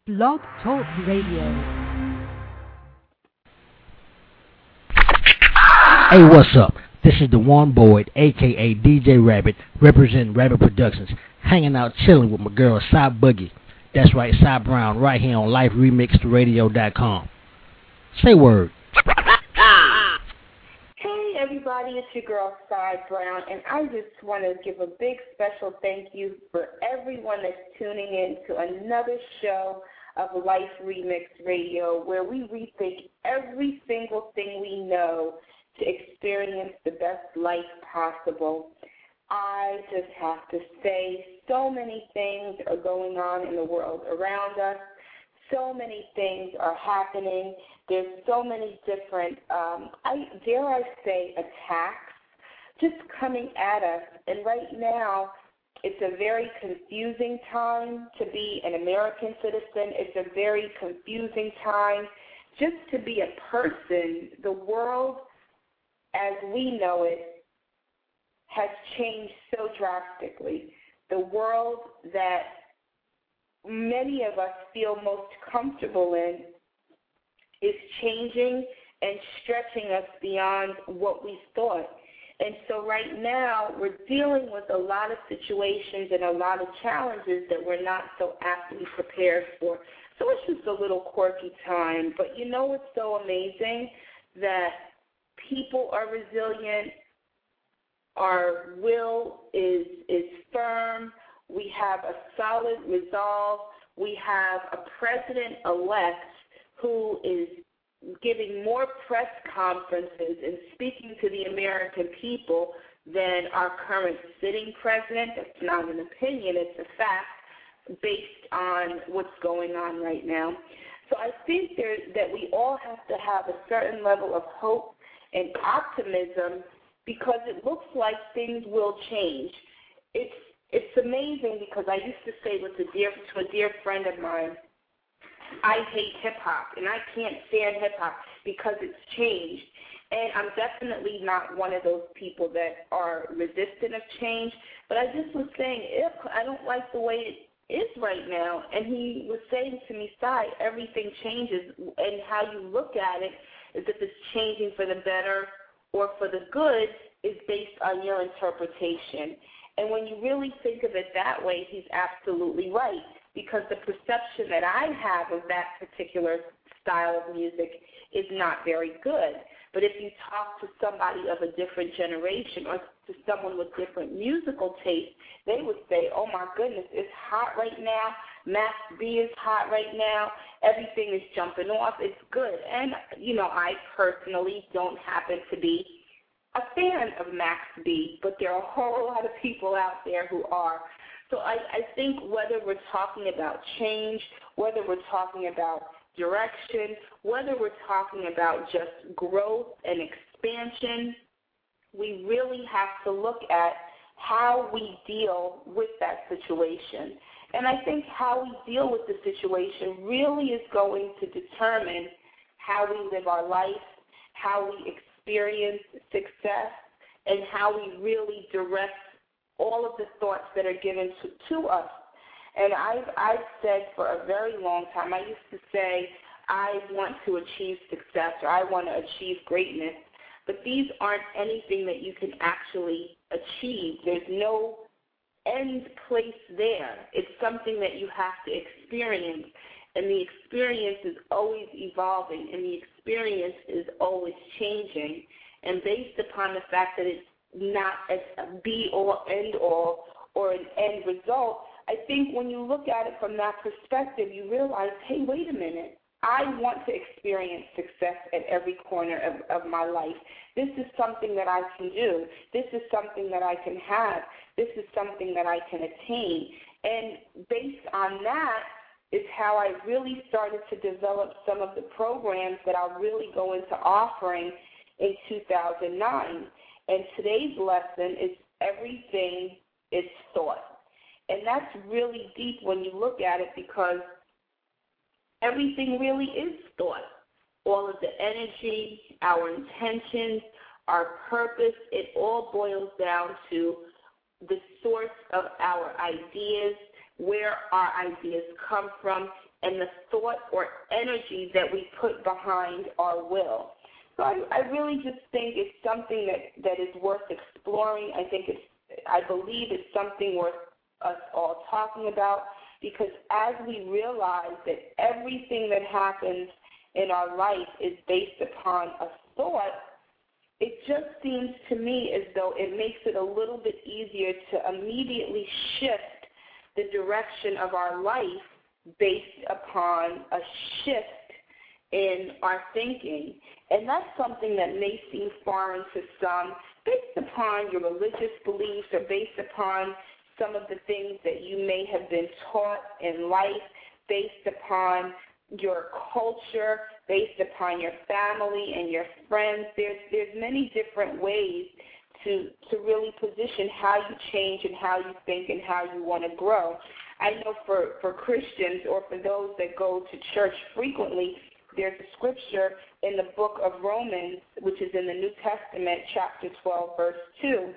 Blog Talk Radio. Hey, what's up? This is the One Boyd, a.k.a. DJ Rabbit, representing Rabbit Productions, hanging out chilling with my girl, Cy Boogie. That's right, Cy Brown, right here on LifeRemixRadio.com. Say word. Hey, everybody, it's your girl, Cy Brown, and I just want to give a big special thank you for everyone that's tuning in to another show of Life Remix Radio, where we rethink every single thing we know to experience the best life possible. I just have to say, so many things are going on in the world around us. So many things are happening. There's so many different, dare I say, attacks just coming at us. And right now, it's a very confusing time to be an American citizen. It's a very confusing time just to be a person. The world as we know it has changed so drastically. The world that many of us feel most comfortable in is changing and stretching us beyond what we thought. And so right now we're dealing with a lot of situations and a lot of challenges that we're not so aptly prepared for. So it's just a little quirky time. But you know what's so amazing? That people are resilient. Our will is firm. We have a solid resolve. We have a president-elect who is giving more press conferences and speaking to the American people than our current sitting president. That's not an opinion. It's a fact based on what's going on right now. So I think that we all have to have a certain level of hope and optimism because it looks like things will change. It's amazing because I used to say to a dear friend of mine, I hate hip-hop, and I can't stand hip-hop because it's changed. And I'm definitely not one of those people that are resistant of change, but I just was saying, I don't like the way it is right now. And he was saying to me, Cy, everything changes, and how you look at it is if it's changing for the better or for the good is based on your interpretation. And when you really think of it that way, he's absolutely right, because the perception that I have of that particular style of music is not very good. But if you talk to somebody of a different generation or to someone with different musical taste, they would say, oh my goodness, it's hot right now. Max B is hot right now. Everything is jumping off. It's good. And, I personally don't happen to be a fan of Max B, but there are a whole lot of people out there who are. So I think whether we're talking about change, whether we're talking about direction, whether we're talking about just growth and expansion, we really have to look at how we deal with that situation. And I think how we deal with the situation really is going to determine how we live our life, how we experience success, and how we really direct all of the thoughts that are given to us. And I've said for a very long time, I used to say, I want to achieve success or I want to achieve greatness, but these aren't anything that you can actually achieve. There's no end place there. It's something that you have to experience, and the experience is always evolving, and the experience is always changing. And based upon the fact that it's not a be-all, end-all, or an end result, I think when you look at it from that perspective, you realize, hey, wait a minute. I want to experience success at every corner of my life. This is something that I can do. This is something that I can have. This is something that I can attain. And based on that is how I really started to develop some of the programs that I'll really go into offering in 2009. And today's lesson is everything is thought. And that's really deep when you look at it because everything really is thought. All of the energy, our intentions, our purpose, it all boils down to the source of our ideas, where our ideas come from, and the thought or energy that we put behind our will. So I really just think it's something that is worth exploring. I believe it's something worth us all talking about, because as we realize that everything that happens in our life is based upon a thought, it just seems to me as though it makes it a little bit easier to immediately shift the direction of our life based upon a shift in our thinking. And that's something that may seem foreign to some, based upon your religious beliefs or based upon some of the things that you may have been taught in life, based upon your culture, based upon your family and your friends. There's many different ways to really position how you change and how you think and how you want to grow. I know for Christians, or for those that go to church frequently, there's a scripture in the book of Romans, which is in the New Testament, chapter 12, verse 2,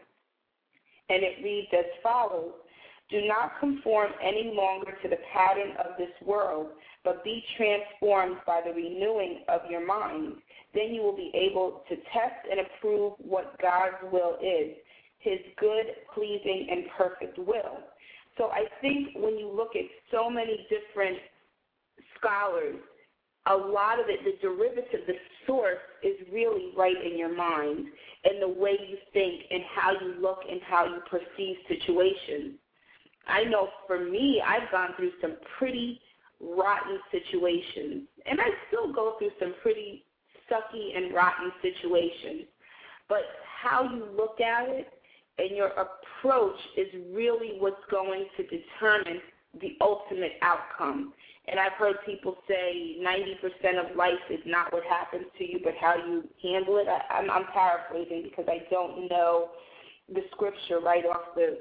and it reads as follows: "Do not conform any longer to the pattern of this world, but be transformed by the renewing of your mind. Then you will be able to test and approve what God's will is, his good, pleasing, and perfect will." So I think when you look at so many different scholars, a lot of it, the derivative, the source, is really right in your mind and the way you think and how you look and how you perceive situations. I know for me, I've gone through some pretty rotten situations, and I still go through some pretty sucky and rotten situations. But how you look at it and your approach is really what's going to determine the ultimate outcome. And I've heard people say 90% of life is not what happens to you, but how you handle it. I'm paraphrasing because I don't know the scripture right off the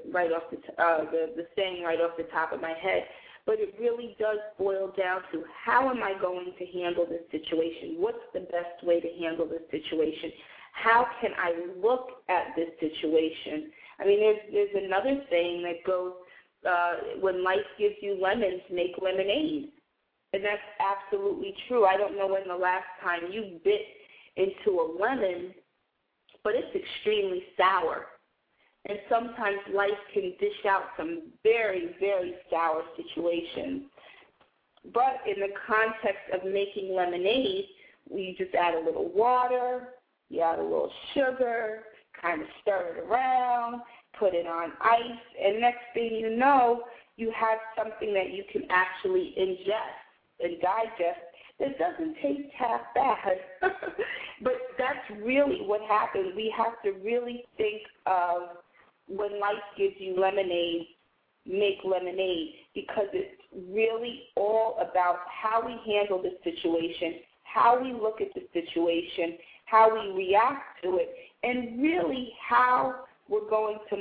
saying right off the top of my head. But it really does boil down to, how am I going to handle this situation? What's the best way to handle this situation? How can I look at this situation? I mean, there's another saying that goes, when life gives you lemons, make lemonade. And that's absolutely true. I don't know when the last time you bit into a lemon, but it's extremely sour. And sometimes life can dish out some very, very sour situations. But in the context of making lemonade, you just add a little water, you add a little sugar, kind of stir it around, put it on ice, and next thing you know, you have something that you can actually ingest and digest that doesn't taste half bad. But that's really what happens. We have to really think of, when life gives you lemonade, make lemonade, because it's really all about how we handle the situation, how we look at the situation, how we react to it, and really how we're going to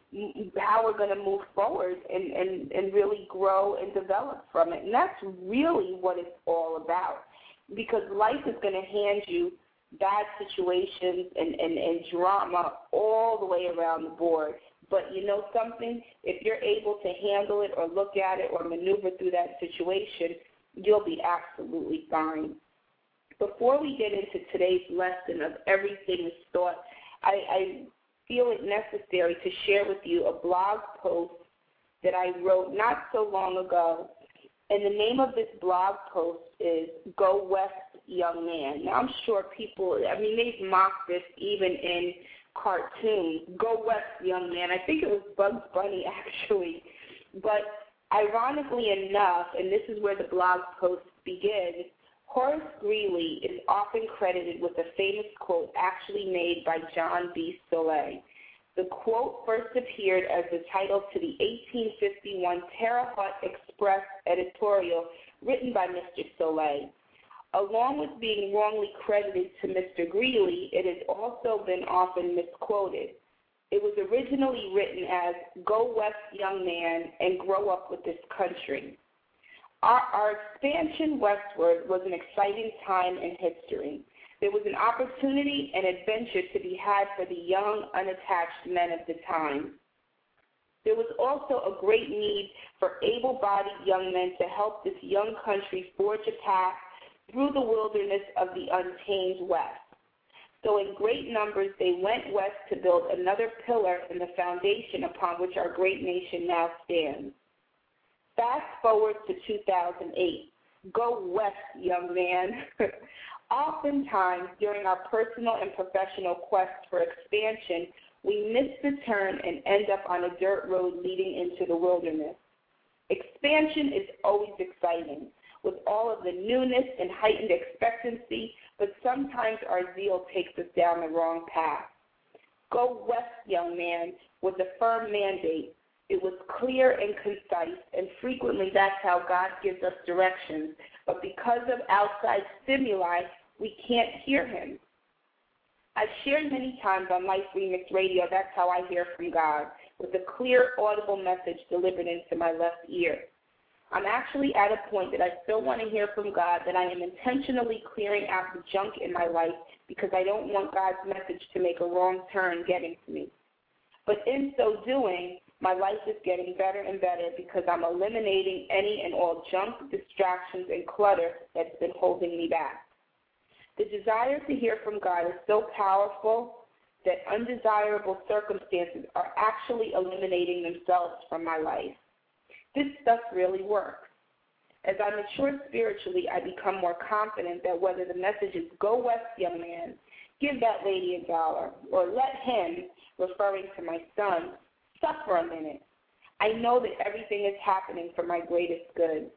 move forward and really grow and develop from it. And that's really what it's all about, because life is going to hand you bad situations and drama all the way around the board. But you know something? If you're able to handle it or look at it or maneuver through that situation, you'll be absolutely fine. Before we get into today's lesson of Everything is Thought, I feel it necessary to share with you a blog post that I wrote not so long ago. And the name of this blog post is Go West, Young Man. Now, I'm sure people, they've mocked this even in cartoons. Go West, Young Man. I think it was Bugs Bunny, actually. But ironically enough, and this is where the blog post begins, Horace Greeley is often credited with a famous quote actually made by John B. Soleil. The quote first appeared as the title to the 1851 Terre Haute Express editorial written by Mr. Soleil. Along with being wrongly credited to Mr. Greeley, it has also been often misquoted. It was originally written as Go West, Young Man, and Grow Up with This Country. Our expansion westward was an exciting time in history. There was an opportunity and adventure to be had for the young, unattached men of the time. There was also a great need for able-bodied young men to help this young country forge a path through the wilderness of the untamed West. So in great numbers, they went west to build another pillar in the foundation upon which our great nation now stands. Fast forward to 2008. Go west, young man. Oftentimes, during our personal and professional quest for expansion, we miss the turn and end up on a dirt road leading into the wilderness. Expansion is always exciting, with all of the newness and heightened expectancy, but sometimes our zeal takes us down the wrong path. Go west, young man, was a firm mandate. It was clear and concise, and frequently that's how God gives us directions. But because of outside stimuli, we can't hear him. I've shared many times on Life Remix Radio, that's how I hear from God, with a clear, audible message delivered into my left ear. I'm actually at a point that I still want to hear from God, that I am intentionally clearing out the junk in my life because I don't want God's message to make a wrong turn getting to me. But in so doing, my life is getting better and better because I'm eliminating any and all junk, distractions, and clutter that's been holding me back. The desire to hear from God is so powerful that undesirable circumstances are actually eliminating themselves from my life. This stuff really works. As I mature spiritually, I become more confident that whether the message is go west, young man, give that lady $1, or let him, referring to my son, suffer a minute, I know that everything is happening for my greatest good.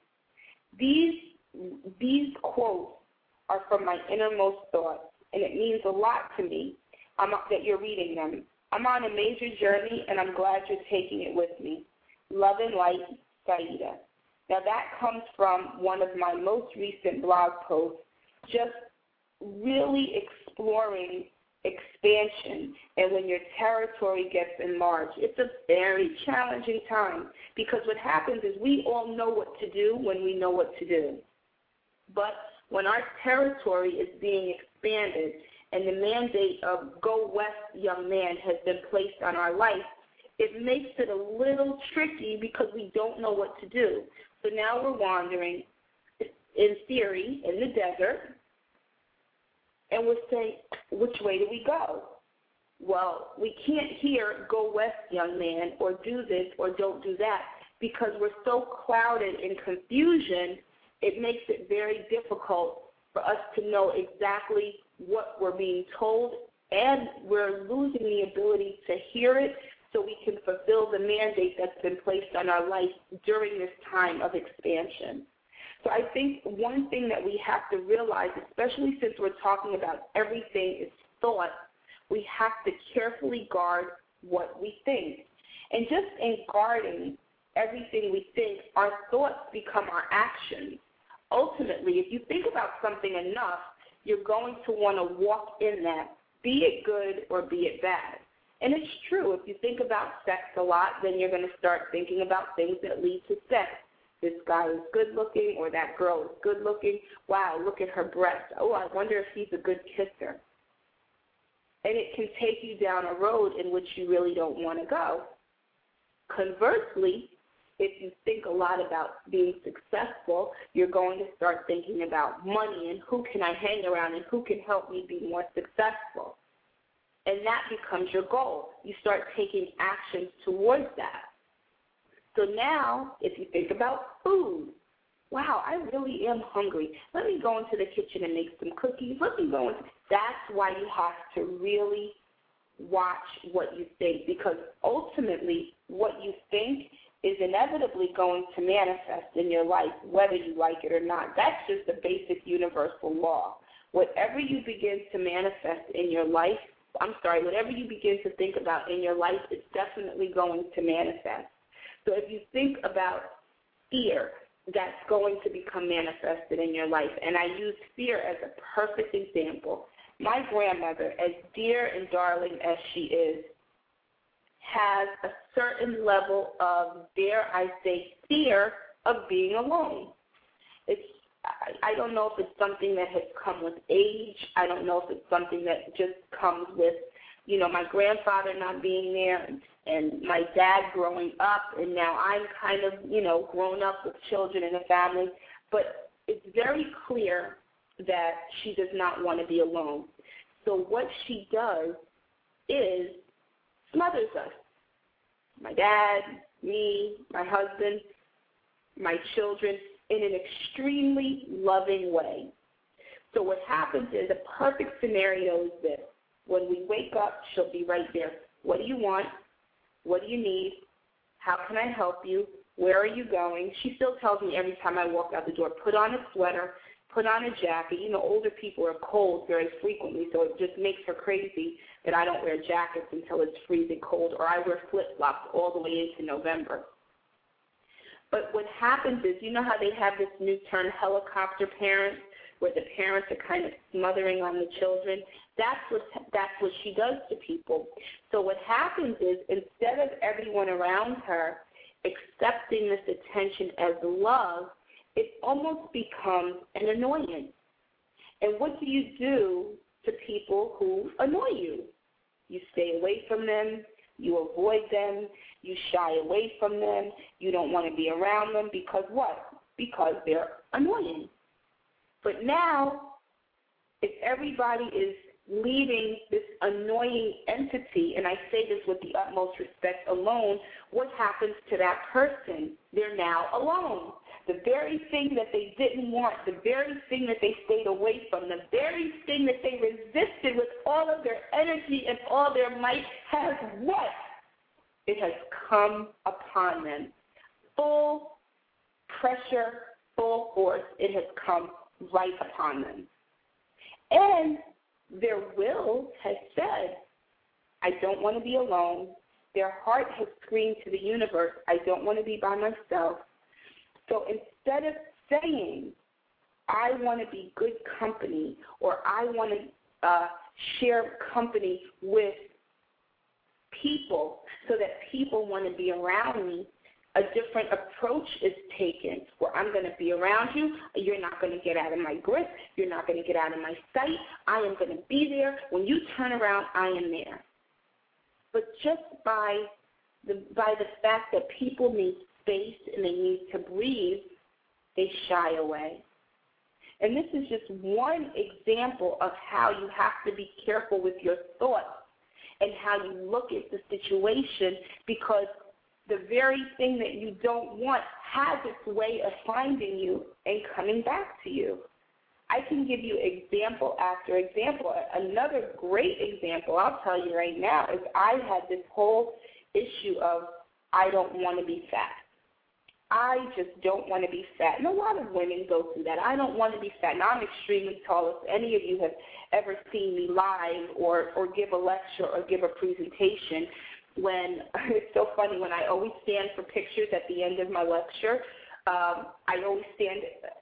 These quotes are from my innermost thoughts, and it means a lot to me that you're reading them. I'm on a major journey, and I'm glad you're taking it with me. Love and light, Saida. Now that comes from one of my most recent blog posts, just really exploring expansion and when your territory gets enlarged. It's a very challenging time because what happens is we all know what to do when we know what to do. But when our territory is being expanded and the mandate of go west, young man, has been placed on our life, it makes it a little tricky because we don't know what to do. So now we're wandering, in theory, in the desert, and we're saying, which way do we go? Well, we can't hear go west, young man, or do this or don't do that because we're so clouded in confusion, it makes it very difficult for us to know exactly what we're being told, and we're losing the ability to hear it so we can fulfill the mandate that's been placed on our life during this time of expansion. So I think one thing that we have to realize, especially since we're talking about everything is thought, we have to carefully guard what we think. And just in guarding everything we think, our thoughts become our actions. Ultimately, if you think about something enough, you're going to want to walk in that, be it good or be it bad. And it's true. If you think about sex a lot, then you're going to start thinking about things that lead to sex. This guy is good looking or that girl is good looking. Wow, look at her breasts. Oh, I wonder if he's a good kisser. And it can take you down a road in which you really don't want to go. Conversely, if you think a lot about being successful, you're going to start thinking about money and who can I hang around and who can help me be more successful. And that becomes your goal. You start taking actions towards that. So now, if you think about food, wow, I really am hungry. Let me go into the kitchen and make some cookies. That's why you have to really watch what you think, because ultimately what you think is inevitably going to manifest in your life, whether you like it or not. That's just a basic universal law. Whatever you begin to manifest in your life, whatever you begin to think about in your life, it's definitely going to manifest. So if you think about fear, that's going to become manifested in your life. And I use fear as a perfect example. My grandmother, as dear and darling as she is, has a certain level of, dare I say, fear of being alone. I don't know if it's something that has come with age. I don't know if it's something that just comes with, my grandfather not being there and my dad growing up, and now I'm kind of, grown up with children and a family. But it's very clear that she does not want to be alone. So what she does is smothers us. My dad, me, my husband, my children, in an extremely loving way. So what happens is, a perfect scenario is this. When we wake up, she'll be right there. What do you want? What do you need? How can I help you? Where are you going? She still tells me every time I walk out the door, put on a sweater, put on a jacket. Older people are cold very frequently, so it just makes her crazy that I don't wear jackets until it's freezing cold, or I wear flip-flops all the way into November. But what happens is, how they have this new term, helicopter parents, where the parents are kind of smothering on the children? That's what she does to people. So what happens is, instead of everyone around her accepting this attention as love, it almost becomes an annoyance. And what do you do to people who annoy you? You stay away from them. You avoid them. You shy away from them. You don't want to be around them because what? Because they're annoying. But now, if everybody is leaving this annoying entity, and I say this with the utmost respect, alone, what happens to that person? They're now alone. The very thing that they didn't want, the very thing that they stayed away from, the very thing that they resisted with all of their energy and all their might has what? It has come upon them. Full pressure, full force, it has come right upon them. And their will has said, I don't want to be alone. Their heart has screamed to the universe, I don't want to be by myself. So instead of saying, I want to be good company, or I want to share company with people so that people want to be around me, a different approach is taken, where I'm going to be around you. You're not going to get out of my grip. You're not going to get out of my sight. I am going to be there. When you turn around, I am there. But just by the fact that people need space and they need to breathe, they shy away. And this is just one example of how you have to be careful with your thoughts and how you look at the situation, because the very thing that you don't want has its way of finding you and coming back to you. I can give you example after example. Another great example I'll tell you right now is I had this whole issue of I don't want to be fat. I just don't want to be fat. And a lot of women go through that. I don't want to be fat. Now, I'm extremely tall. If any of you have ever seen me live or give a lecture or give a presentation, when it's so funny, when I always stand for pictures at the end of my lecture, I always stand,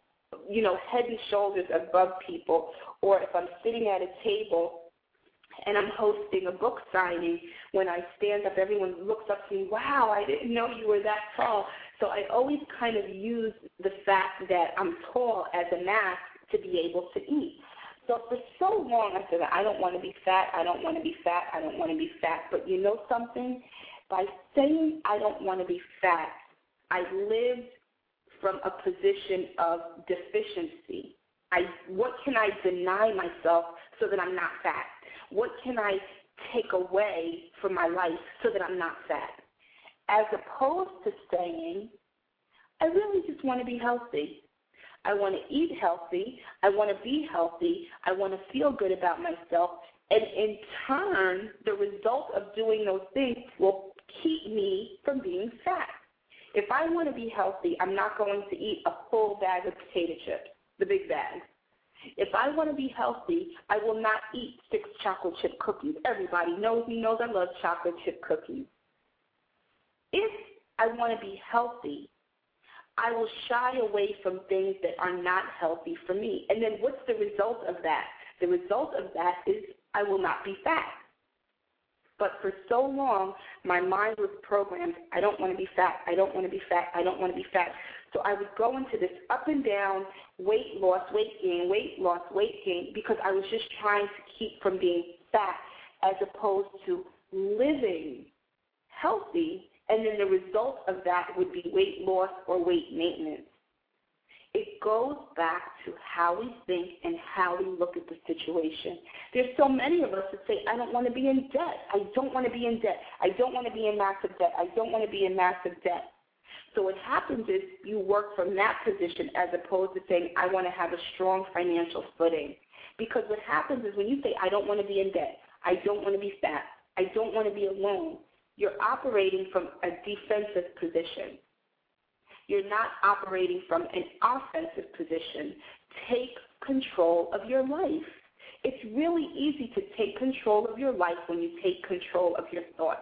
head and shoulders above people. Or if I'm sitting at a table and I'm hosting a book signing, when I stand up, everyone looks up to me, wow, I didn't know you were that tall. So I always kind of use the fact that I'm tall as a mask to be able to eat. So for so long I said, I don't want to be fat, I don't want to be fat, I don't want to be fat. But you know something? By saying I don't want to be fat, I lived from a position of deficiency. What can I deny myself so that I'm not fat? What can I take away from my life so that I'm not fat? As opposed to saying, I really just want to be healthy. I want to eat healthy. I want to be healthy. I want to feel good about myself. And in turn, the result of doing those things will keep me from being fat. If I want to be healthy, I'm not going to eat a full bag of potato chips, the big bag. If I want to be healthy, I will not eat 6 chocolate chip cookies. Everybody knows me, knows I love chocolate chip cookies. If I want to be healthy, I will shy away from things that are not healthy for me. And then what's the result of that? The result of that is I will not be fat. But for so long, my mind was programmed, I don't want to be fat, I don't want to be fat, I don't want to be fat. So I would go into this up and down, weight loss, weight gain, weight loss, weight gain, because I was just trying to keep from being fat, as opposed to living healthy, and then the result of that would be weight loss or weight maintenance. It goes back to how we think and how we look at the situation. There's so many of us that say, I don't want to be in debt. I don't want to be in debt. I don't want to be in massive debt. I don't want to be in massive debt. So what happens is you work from that position as opposed to saying, I want to have a strong financial footing. Because what happens is when you say, I don't want to be in debt, I don't want to be fat, I don't want to be alone, you're operating from a defensive position. You're not operating from an offensive position. Take control of your life. It's really easy to take control of your life when you take control of your thoughts.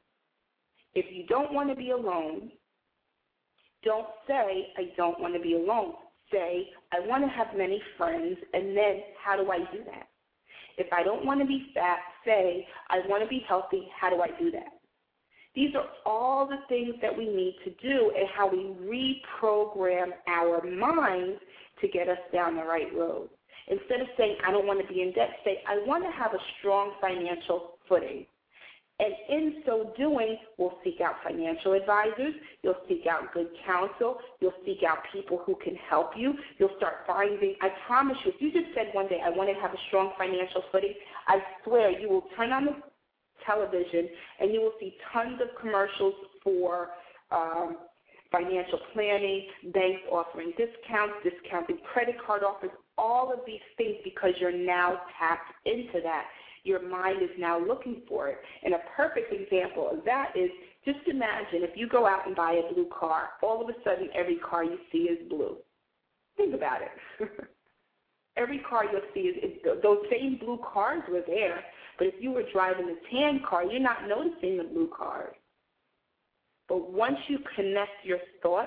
If you don't want to be alone, don't say, I don't want to be alone. Say, I want to have many friends, and then how do I do that? If I don't want to be fat, say, I want to be healthy, how do I do that? These are all the things that we need to do and how we reprogram our minds to get us down the right road. Instead of saying, I don't want to be in debt, say, I want to have a strong financial footing. And in so doing, we'll seek out financial advisors. You'll seek out good counsel. You'll seek out people who can help you. You'll start finding, I promise you, if you just said one day, I want to have a strong financial footing, I swear you will turn on the television and you will see tons of commercials for financial planning, banks offering discounts, discounted credit card offers, all of these things because you're now tapped into that. Your mind is now looking for it. And a perfect example of that is just imagine if you go out and buy a blue car, all of a sudden every car you see is blue. Think about it. Every car you'll see is those same blue cars were there, but if you were driving a tan car, you're not noticing the blue cars. But once you connect your thoughts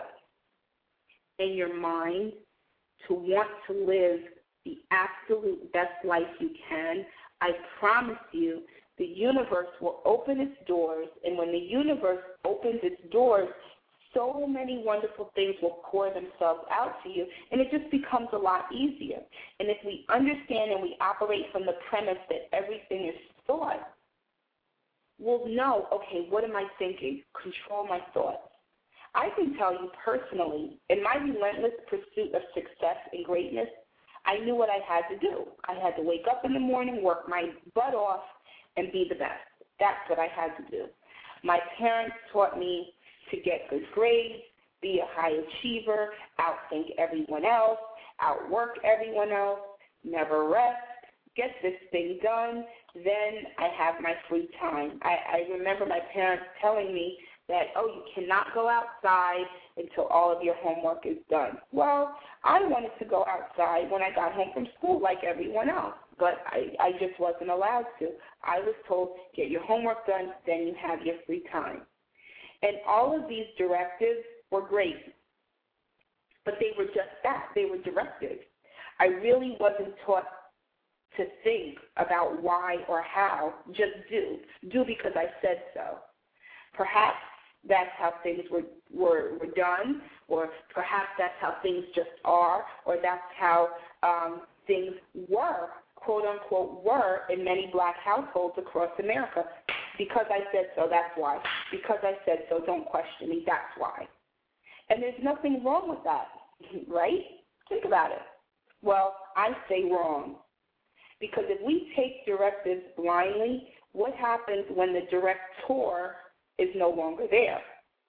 and your mind to want to live the absolute best life you can, I promise you the universe will open its doors, and when the universe opens its doors, so many wonderful things will pour themselves out to you, and it just becomes a lot easier. And if we understand and we operate from the premise that everything is thought, we'll know, okay, what am I thinking? Control my thoughts. I can tell you personally, in my relentless pursuit of success and greatness, I knew what I had to do. I had to wake up in the morning, work my butt off, and be the best. That's what I had to do. My parents taught me to get good grades, be a high achiever, outthink everyone else, outwork everyone else, never rest, get this thing done, then I have my free time. I remember my parents telling me that, oh, you cannot go outside until all of your homework is done. Well, I wanted to go outside when I got home from school like everyone else, but I just wasn't allowed to. I was told, get your homework done, then you have your free time. And all of these directives were great, but they were just that. They were directives. I really wasn't taught to think about why or how, just do. Do because I said so. Perhaps that's how things were done, or perhaps that's how things just are, or that's how things were, quote-unquote, were in many black households across America. Because I said so, that's why. Because I said so, don't question me, that's why. And there's nothing wrong with that, right? Think about it. Well, I say wrong. Because if we take directives blindly, what happens when the director is no longer there?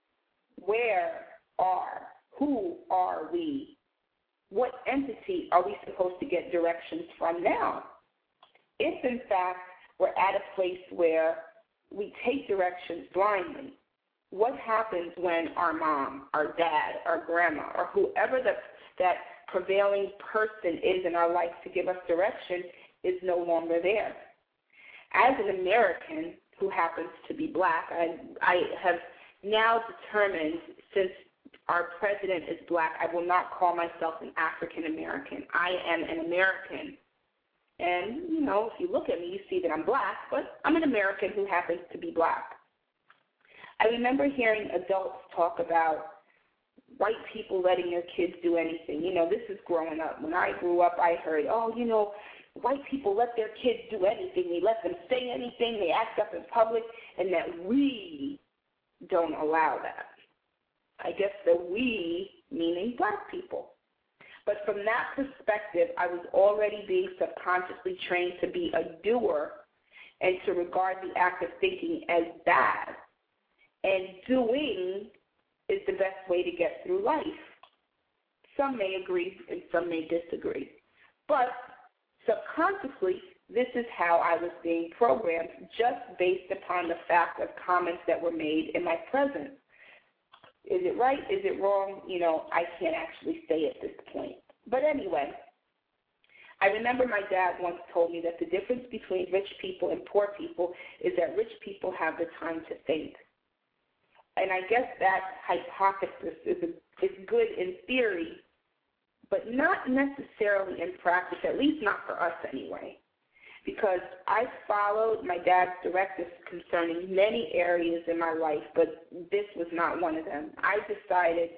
Who are we? What entity are we supposed to get directions from now? If, in fact, we're at a place where we take directions blindly, what happens when our mom, our dad, our grandma, or whoever that prevailing person is in our life to give us direction is no longer there? As an American who happens to be black, I have now determined, since our president is black, I will not call myself an African American. I am an American. And, you know, if you look at me, you see that I'm black, but I'm an American who happens to be black. I remember hearing adults talk about white people letting their kids do anything. You know, this is growing up. When I grew up, I heard, oh, you know, white people let their kids do anything. They let them say anything. They act up in public, and that we don't allow that. I guess the we, meaning black people. But from that perspective, I was already being subconsciously trained to be a doer and to regard the act of thinking as bad. And doing is the best way to get through life. Some may agree and some may disagree. But subconsciously, this is how I was being programmed, just based upon the fact of comments that were made in my presence. Is it right? Is it wrong? I can't actually say at this point. But anyway, I remember my dad once told me that the difference between rich people and poor people is that rich people have the time to think. And I guess that hypothesis is good in theory, but not necessarily in practice, at least not for us anyway. Because I followed my dad's directives concerning many areas in my life, but this was not one of them. I decided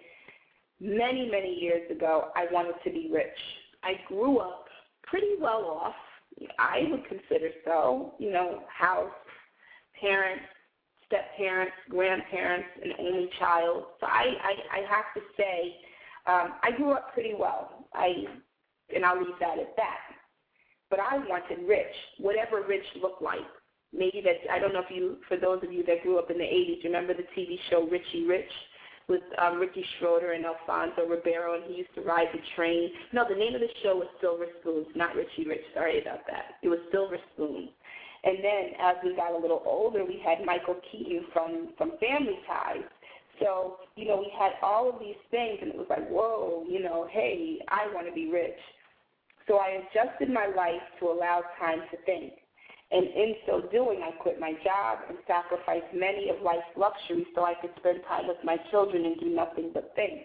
many, many years ago I wanted to be rich. I grew up pretty well off. I would consider so, house, parents, step-parents, grandparents, an only child. So I have to say I grew up pretty well, and I'll leave that at that. But I wanted rich, whatever rich looked like. Maybe that, I don't know if you, for those of you that grew up in the 80s, remember the TV show Richie Rich with Ricky Schroeder and Alfonso Ribeiro, and he used to ride the train. No, the name of the show was Silver Spoons, not Richie Rich. Sorry about that. It was Silver Spoons. And then as we got a little older, we had Michael Keaton from Family Ties. So, we had all of these things, and it was like, whoa, hey, I want to be rich. So I adjusted my life to allow time to think. And in so doing, I quit my job and sacrificed many of life's luxuries so I could spend time with my children and do nothing but think.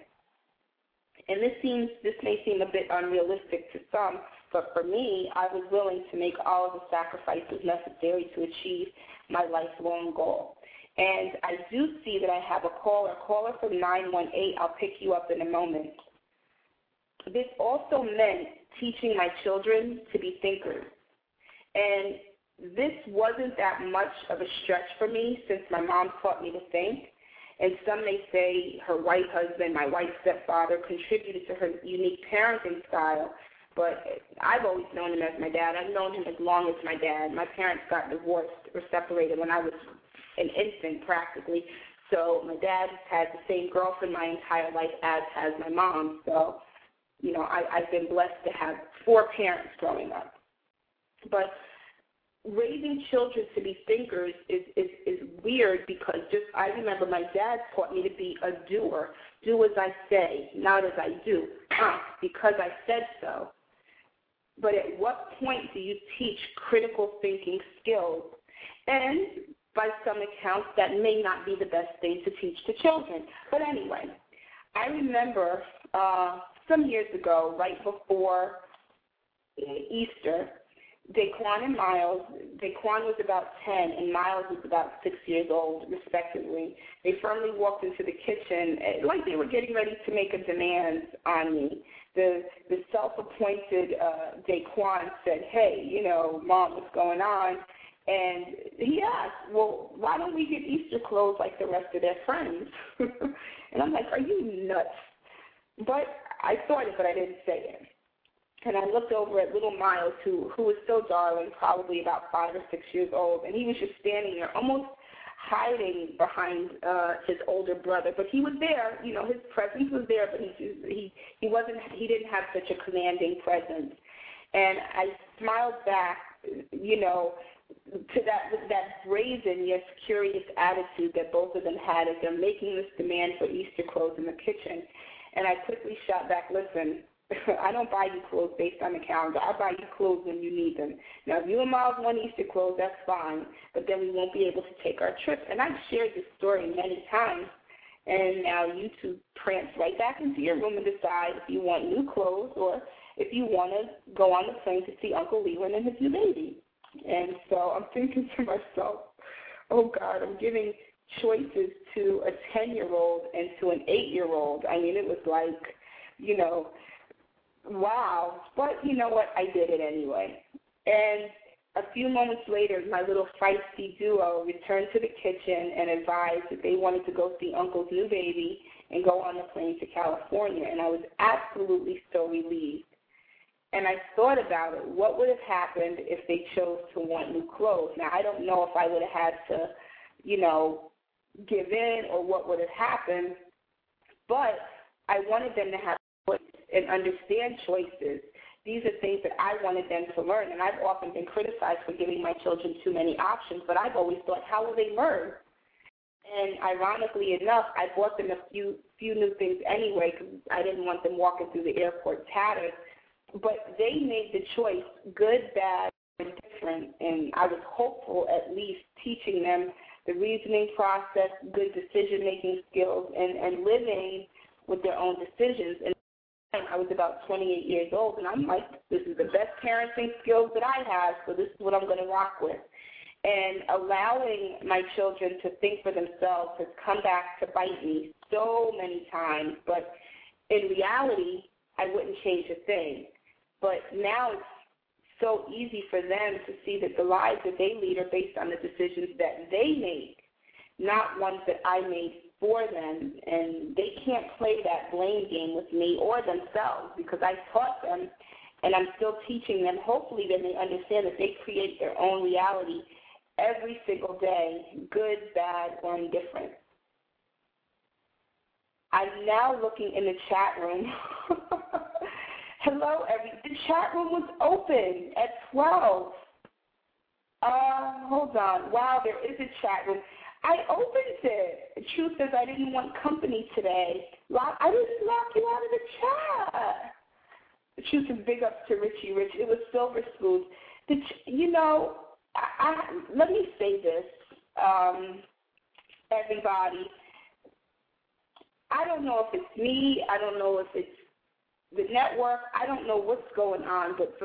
And this may seem a bit unrealistic to some, but for me, I was willing to make all of the sacrifices necessary to achieve my lifelong goal. And I do see that I have a caller from 918. I'll pick you up in a moment. This also meant teaching my children to be thinkers. And this wasn't that much of a stretch for me since my mom taught me to think. And some may say her white husband, my white stepfather, contributed to her unique parenting style. But I've always known him as my dad. I've known him as long as my dad. My parents got divorced or separated when I was an infant practically. So my dad has had the same girlfriend my entire life as has my mom. So, I've been blessed to have 4 parents growing up. But raising children to be thinkers is weird because I remember my dad taught me to be a doer. Do as I say, not as I do, because I said so. But at what point do you teach critical thinking skills? And by some accounts, that may not be the best thing to teach to children. But anyway, I remember some years ago, right before Easter, Daquan and Miles, Daquan was about 10 and Miles was about 6 years old, respectively. They firmly walked into the kitchen like they were getting ready to make a demand on me. The self-appointed Daquan said, hey, Mom, what's going on? And he asked, well, why don't we get Easter clothes like the rest of their friends? And I'm like, are you nuts? But I thought it, but I didn't say it. And I looked over at little Miles, who was so darling, probably about 5 or 6 years old, and he was just standing there, almost hiding behind his older brother. But he was there, his presence was there, but he didn't have such a commanding presence. And I smiled back, to that brazen yet curious attitude that both of them had as they're making this demand for Easter clothes in the kitchen. And I quickly shot back, listen, I don't buy you clothes based on the calendar. I buy you clothes when you need them. Now, if you and Miles want Easter clothes, that's fine, but then we won't be able to take our trip. And I've shared this story many times, and now you two prance right back into your room and decide if you want new clothes or if you want to go on the plane to see Uncle Leland and his new baby. And so I'm thinking to myself, oh, God, I'm giving choices to a 10-year-old and to an 8-year-old. I mean, it was like, wow. But you know what? I did it anyway. And A few moments later, my little feisty duo returned to the kitchen and advised that they wanted to go see Uncle's new baby and go on the plane to California, and I was absolutely so relieved. And I thought about it. What would have happened if they chose to want new clothes? Now, I don't know if I would have had to, give in or what would have happened, but I wanted them to have choice and understand choices. These are things that I wanted them to learn, and I've often been criticized for giving my children too many options, but I've always thought, how will they learn? And ironically enough, I bought them a few new things anyway because I didn't want them walking through the airport tattered. But they made the choice, good, bad, and different, and I was hopeful at least teaching them the reasoning process, good decision-making skills, and living with their own decisions. And I was about 28 years old, and I'm like, this is the best parenting skills that I have, so this is what I'm going to rock with. And allowing my children to think for themselves has come back to bite me so many times, but in reality, I wouldn't change a thing. But now it's so easy for them to see that the lives that they lead are based on the decisions that they make, not ones that I made for them. And they can't play that blame game with me or themselves because I taught them, and I'm still teaching them. Hopefully then they understand that they create their own reality every single day, good, bad, or indifferent. I'm now looking in the chat room. Hello, the chat room was open at 12. Hold on. Wow, there is a chat room. I opened it. The truth is I didn't want company today. I didn't lock you out of the chat. The truth is big ups to Richie Rich. It was Silver Spoon. Let me say this, everybody. I don't know if it's me. I don't know if it's the network. I don't know what's going on, but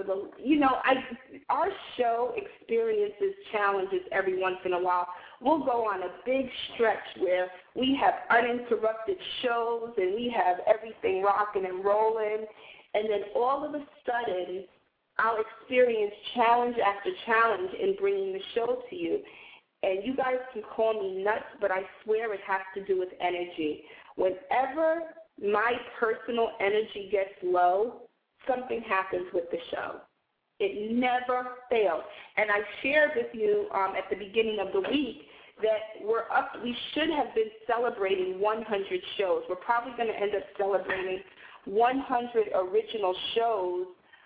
our show experiences challenges every once in a while. We'll go on a big stretch where we have uninterrupted shows and we have everything rocking and rolling, and then all of a sudden I'll experience challenge after challenge in bringing the show to you. And you guys can call me nuts, but I swear it has to do with energy. Whenever my personal energy gets low, something happens with the show. It never fails. And I shared with you at the beginning of the week that we should have been celebrating 100 shows. We're probably going to end up celebrating 100 original shows,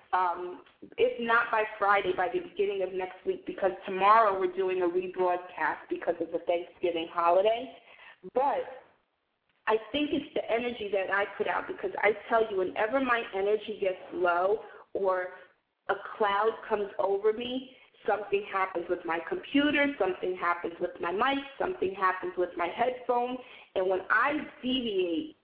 if not by Friday, by the beginning of next week, because tomorrow we're doing a rebroadcast because of the Thanksgiving holiday. But I think it's the energy that I put out, because I tell you, whenever my energy gets low or a cloud comes over me, something happens with my computer, something happens with my mic, something happens with my headphones. And when I deviate,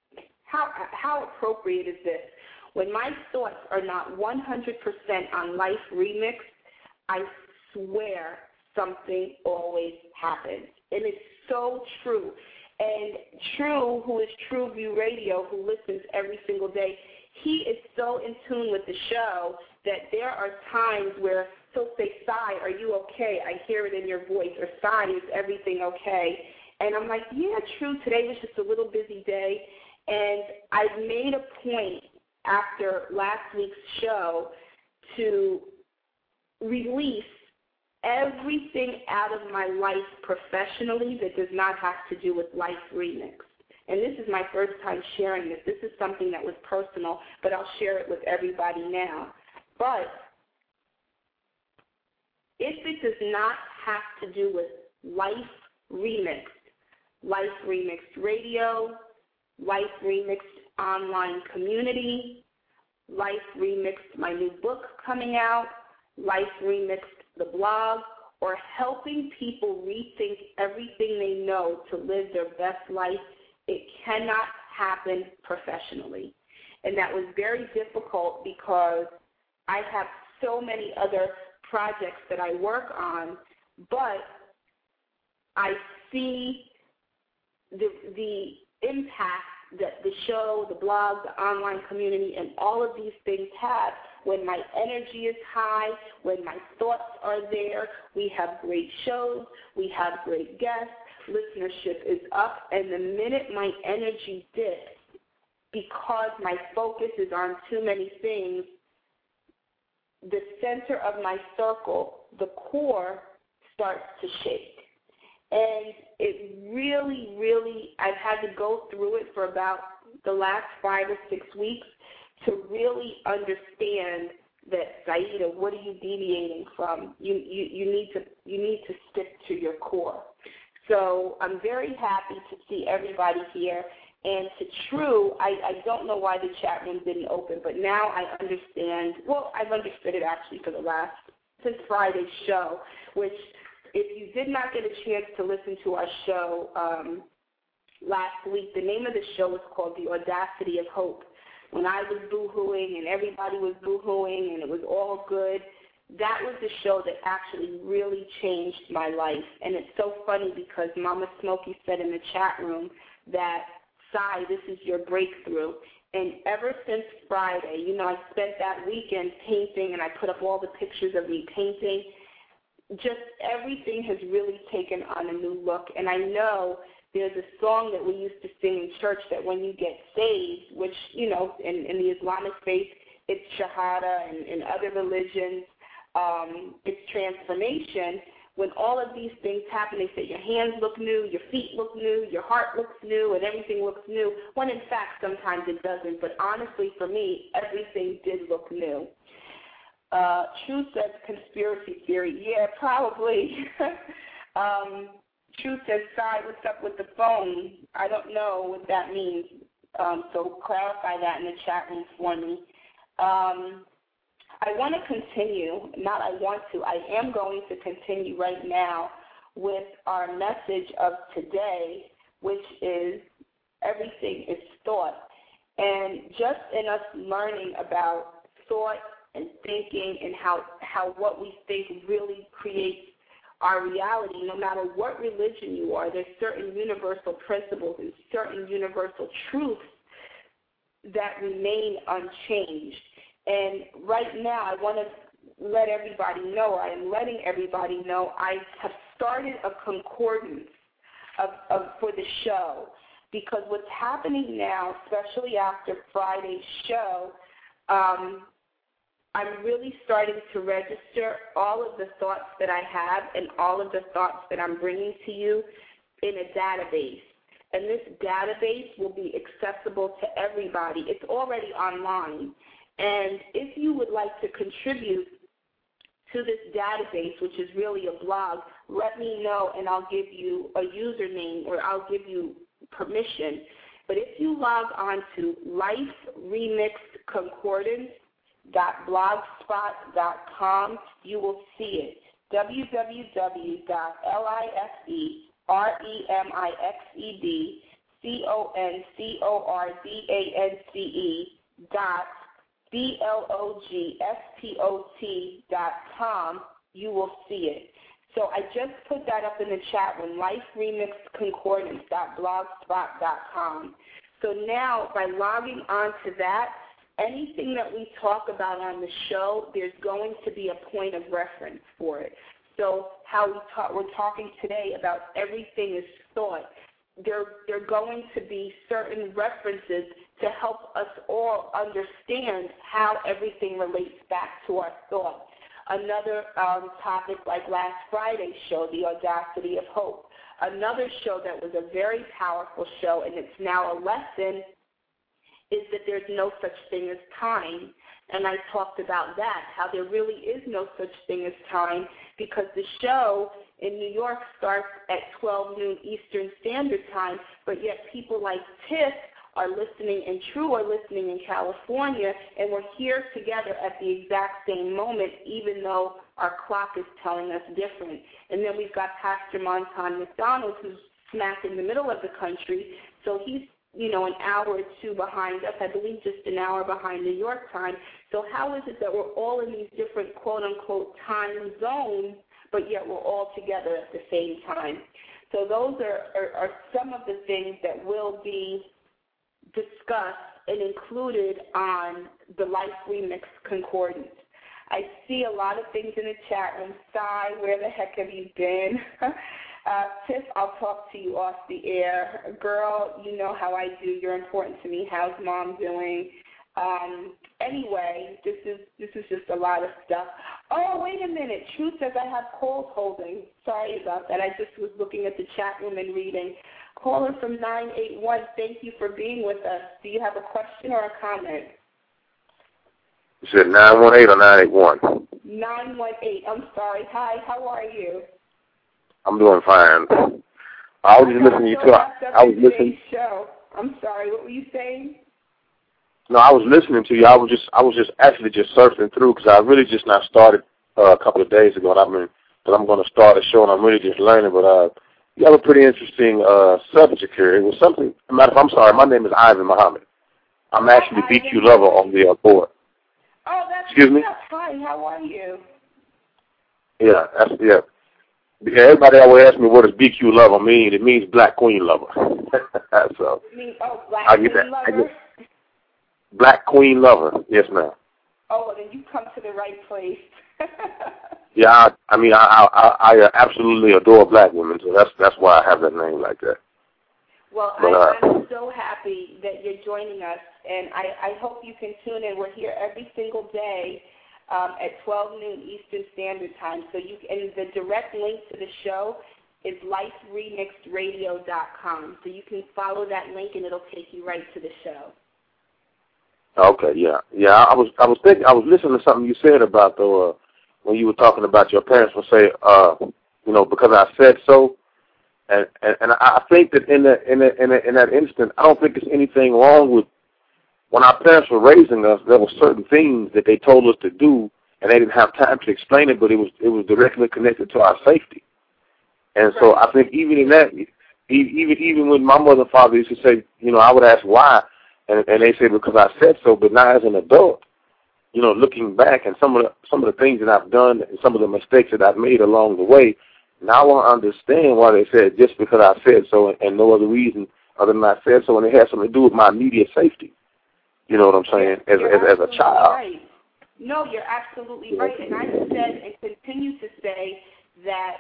how appropriate is this? When my thoughts are not 100% on Life Remix, I swear something always happens. And it's so true. And True, who is True View Radio, who listens every single day, he is so in tune with the show that there are times where he'll say, "Sai, are you okay? I hear it in your voice." Or, "Sai, is everything okay?" And I'm like, "Yeah, True, today was just a little busy day." And I've made a point after last week's show to release everything out of my life professionally that does not have to do with Life Remix. And this is my first time sharing this. This is something that was personal, but I'll share it with everybody now. But if it does not have to do with Life Remixed Radio, Life Remixed online community, Life Remixed my new book coming out, Life Remixed the blog, or helping people rethink everything they know to live their best life, it cannot happen professionally. And that was very difficult because I have so many other projects that I work on, but I see the impact that the show, the blog, the online community, and all of these things have when my energy is high, when my thoughts are there. We have great shows. We have great guests. Listenership is up. And the minute my energy dips, because my focus is on too many things, the center of my circle, the core, starts to shake. And it really, really, I've had to go through it for about the last 5 or 6 weeks to really understand that, Saida, what are you deviating from? You need to stick to your core. So I'm very happy to see everybody here. And to True, I don't know why the chat room didn't open, but now I understand. Well, I've understood it actually since Friday's show, which if you did not get a chance to listen to our show last week, the name of the show was called The Audacity of Hope. When I was boo-hooing and everybody was boo-hooing and it was all good, that was the show that actually really changed my life. And it's so funny because Mama Smokey said in the chat room that, Sai, this is your breakthrough. And ever since Friday, I spent that weekend painting, and I put up all the pictures of me painting. Just everything has really taken on a new look. And I know there's a song that we used to sing in church that when you get saved, which, in the Islamic faith, it's Shahada, and in other religions, it's transformation. When all of these things happen, they say your hands look new, your feet look new, your heart looks new, and everything looks new, when in fact sometimes it doesn't. But honestly, for me, everything did look new. True says conspiracy theory. Yeah, probably. True says, Sai, what's up with the phone? I don't know what that means, so clarify that in the chat room for me. I want to continue, I am going to continue right now with our message of today, which is everything is thought. And just in us learning about thought and thinking and how what we think really creates our reality, no matter what religion you are, there's certain universal principles and certain universal truths that remain unchanged. And right now, I want to let everybody know, I am letting everybody know, I have started a concordance for the show, because what's happening now, especially after Friday's show, I'm really starting to register all of the thoughts that I have and all of the thoughts that I'm bringing to you in a database. And this database will be accessible to everybody. It's already online. And if you would like to contribute to this database, which is really a blog, let me know and I'll give you a username or I'll give you permission. But if you log on to liferemixedconcordance.blogspot.com, you will see it. www.liferemixedconcordance.blogspot.com, you will see it. So I just put that up in the chat room, liferemixedconcordance.blogspot.com. So now by logging on to that, anything that we talk about on the show, there's going to be a point of reference for it. So how we're talking today about everything is thought. There are going to be certain references to help us all understand how everything relates back to our thought. Another topic like last Friday's show, The Audacity of Hope. Another show that was a very powerful show, and it's now a lesson, is that there's no such thing as time. And I talked about that, how there really is no such thing as time, because the show in New York starts at 12 noon Eastern Standard Time, but yet people like Tiff are listening and True are listening in California, and we're here together at the exact same moment, even though our clock is telling us different. And then we've got Pastor Montan McDonald, who's smack in the middle of the country, so he's an hour or two behind us, I believe just an hour behind New York time. So how is it that we're all in these different quote-unquote time zones, but yet we're all together at the same time? So those are some of the things that will be discussed and included on the Life Remix Concordance. I see a lot of things in the chat room. Sai, where the heck have you been? Tiff, I'll talk to you off the air. Girl, you know how I do. You're important to me. How's Mom doing? Anyway, this is just a lot of stuff. Oh, wait a minute. Truth says I have calls holding. Sorry about that. I just was looking at the chat room and reading. Caller from 981, thank you for being with us. Do you have a question or a comment? You said 918 or 981? 918. I'm sorry. Hi, how are you? I'm doing fine. I was just listening to you. I was listening. Show. I'm sorry. What were you saying? No, I was listening to you. I was just actually surfing through because I really just not started a couple of days ago. And I'm going to start a show, and I'm really just learning. But you have a pretty interesting subject here. It was something. I'm sorry. My name is Ivan Muhammad. I'm actually BQ Lover on the board. Oh, that's Excuse me. Hi. How are you? Yeah, yeah. Everybody always asks me what does BQ Lover mean. It means Black Queen Lover. So Black Queen Lover. Black Queen Lover, yes, ma'am. Oh, then you come to the right place. Yeah, I absolutely adore black women, so that's why I have that name like that. Well, I'm so happy that you're joining us, and I hope you can tune in. We're here every single day at 12 noon Eastern Standard Time. So and the direct link to the show is liferemixedradio.com. So you can follow that link, and it'll take you right to the show. Okay, yeah. I was listening to something you said about when you were talking about your parents would say, because I said so, and I think that in that instant, I don't think there's anything wrong with when our parents were raising us. There were certain things that they told us to do, and they didn't have time to explain it, but it was directly connected to our safety. And so I think even in that, even when my mother and father used to say, I would ask why. And they say because I said so, but now as an adult, looking back and some of the things that I've done and some of the mistakes that I've made along the way, now I understand why they said just because I said so and no other reason other than I said so, and it has something to do with my immediate safety. You know what I'm saying? As a child. Right. No, you're absolutely right. And I said and continue to say that,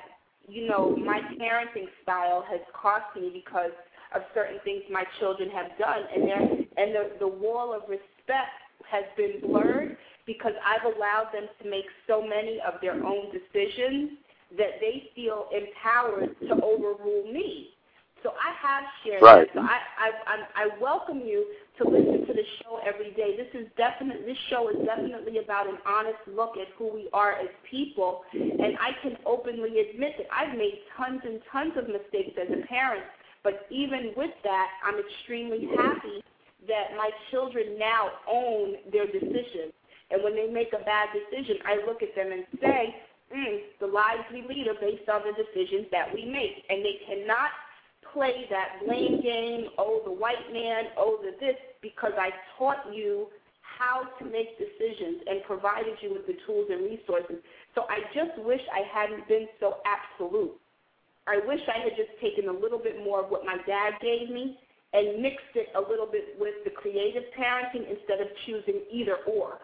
my parenting style has cost me because of certain things my children have done, and the wall of respect has been blurred because I've allowed them to make so many of their own decisions that they feel empowered to overrule me. So I have shared that. So I welcome you to listen to the show every day. This show is definitely about an honest look at who we are as people, and I can openly admit that I've made tons and tons of mistakes as a parent. But even with that, I'm extremely happy that my children now own their decisions. And when they make a bad decision, I look at them and say, the lives we lead are based on the decisions that we make. And they cannot play that blame game, the white man, the this, because I taught you how to make decisions and provided you with the tools and resources. So I just wish I hadn't been so absolute. I wish I had just taken a little bit more of what my dad gave me and mixed it a little bit with the creative parenting instead of choosing either or.